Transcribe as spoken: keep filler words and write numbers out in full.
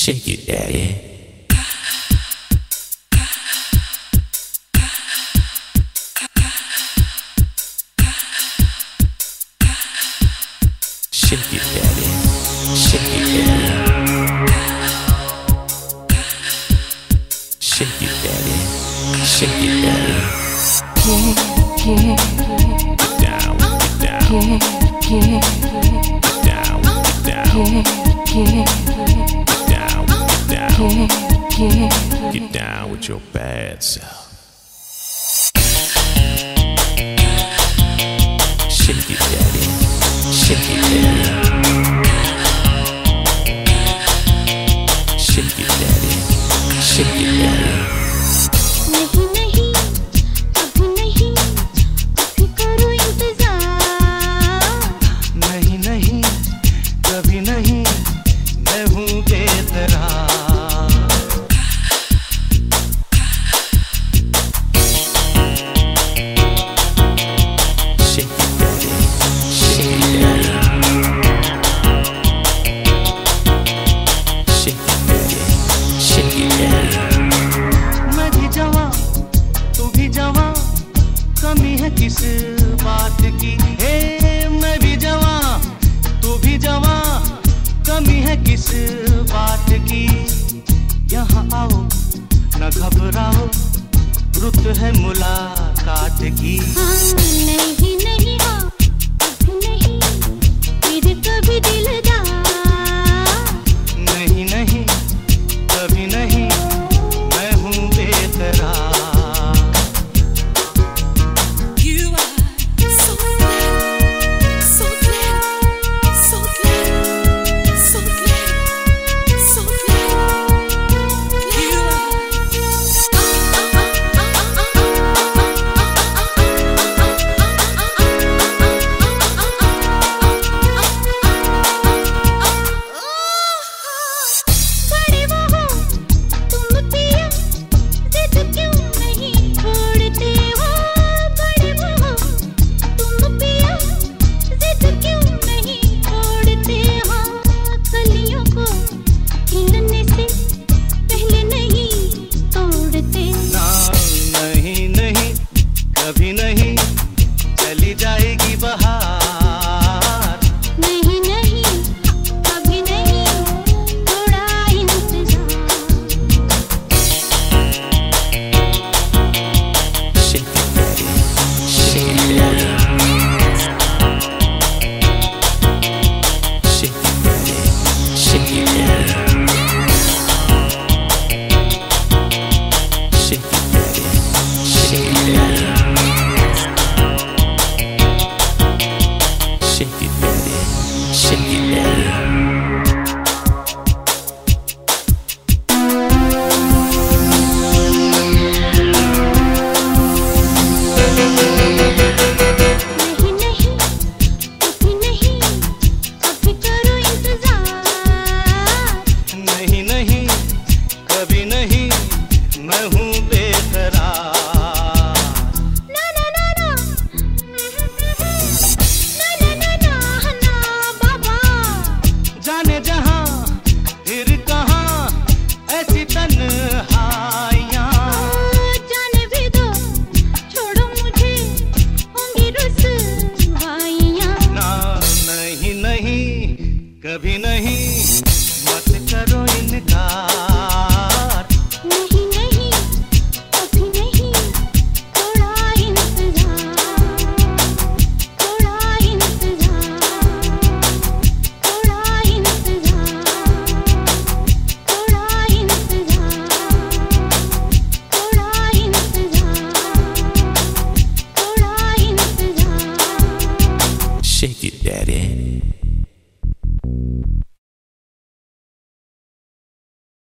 Shake it, daddy. Shake it, daddy. Shake it, daddy. Shake it, daddy. Shake it, daddy. Get down, get down. Get down, get down. Get down, get down. Get down with your bad self. Shake it, daddy. Shake it, daddy. Shake it, daddy. Shake it, daddy. नहीं नहीं कभी नहीं मैं हूँ बेकरार Shake it, daddy. Shake it, daddy. Shake it, daddy. Shake it, daddy. मैं भी जवां तू भी जवां कमी है किस बात की हे मैं भी जवां तू भी जवां कमी है किस बात की यहाँ आओ न घबराओ रुत है मुलाकात की नहीं नहीं हाँ अभी नहीं फिर कभी दिलदार नहीं नहीं कभी नहीं मैं हूँ बेकरार You are so glad, so glad, so glad, so glad, so glad. You are. बड़े वो हो तुम पिया जिद क्यों नहीं छोड़ते हो बड़े वो हो तुम पिया जिद क्यों नहीं छोड़ते हो कलियों को खिलने से पहले नहीं तोड़ते ना नहीं नहीं कभी नहीं चली जाएगी बहार नहीं नहीं कभी नहीं थोड़ा इंतजार Shake it, daddy. Shake it, daddy. Shake it, daddy. Shake it, daddy. Shake it, daddy. Shake it, daddy. Shake it, daddy. Shake it, daddy. नहीं नहीं कभी नहीं अभी करो इंतजार नहीं नहीं कभी नहीं मैं हूँ बेकरार ना ना ना ना ना ना ना ना ना बाबा जाने जहाँ फिर कहाँ ऐसी तन्हाइयाँ जाने भी दो छोड़ो मुझे होंगी रुसवाइयाँ ना नहीं नहीं कभी नहीं मत करो इनकार नहीं नहीं कभी नहीं थोड़ा इंतजार थोड़ा इंतजार थोड़ा इंतजार थोड़ा इंतजार थोड़ा इंतजार थोड़ा इंतजार Shake it,